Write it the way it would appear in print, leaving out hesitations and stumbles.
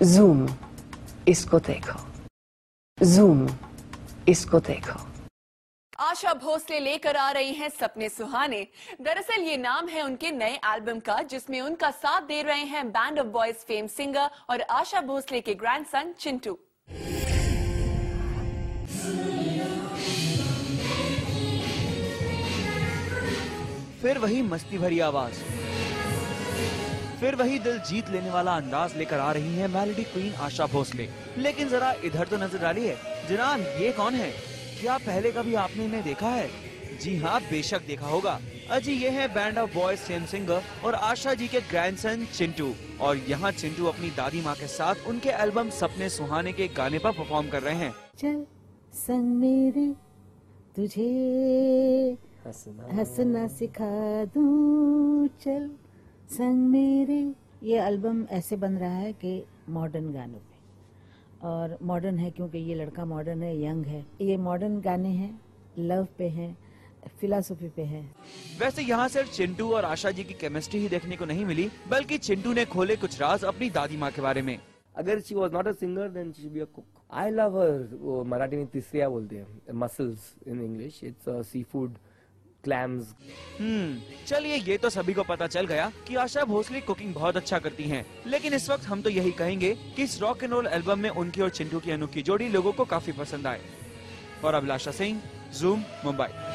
Zoom, इसको देखो, zoom, इसको देखो। आशा भोसले लेकर आ रही हैं सपने सुहाने। दरअसल ये नाम है उनके नए एल्बम का, जिसमें उनका साथ दे रहे हैं band of boys fame singer और आशा भोसले के ग्रैंडसन चिंटू। फिर वही मस्ती भरी आवाज, फिर वही दिल जीत लेने वाला अंदाज लेकर आ रही है मेलोडी क्वीन आशा भोसले। लेकिन जरा इधर तो नजर डालिए जनाब, ये कौन है? क्या पहले कभी आपने इन्हें देखा है? जी हाँ, बेशक देखा होगा। अजी ये है band of boys fame singer और आशा जी के ग्रैंडसन चिंटू। और यहाँ चिंटू अपनी दादी माँ के साथ उनके एल्बम सपने सुहाने के गाने पर परफॉर्म कर रहे हैं। चल संग मेरे तुझे हंसना सिखा दूं, चल संग मेरे। ये एल्बम ऐसे बन रहा है कि मॉडर्न गानों पे, और मॉडर्न है क्योंकि ये लड़का मॉडर्न है, यंग है। ये मॉडर्न गाने हैं, लव पे हैं, फिलॉसफी पे है। वैसे यहाँ सिर्फ चिंटू और आशा जी की केमिस्ट्री ही देखने को नहीं मिली, बल्कि चिंटू ने खोले कुछ राज अपनी दादी माँ के बारे में। अगर she was not a singer then she be a cook. I love her. वो मराठी में तिसरिया बोलते हैं, mussels in English, it's seafood, clams. चलिए ये तो सभी को पता चल गया कि आशा भोसले कुकिंग बहुत अच्छा करती हैं। लेकिन इस वक्त हम तो यही कहेंगे कि इस रॉक एंड रोल एल्बम में उनकी और चिंटू की अनोखी जोड़ी लोगों को काफी पसंद आए। और अभिलाषा सिंह, ज़ूम, मुंबई।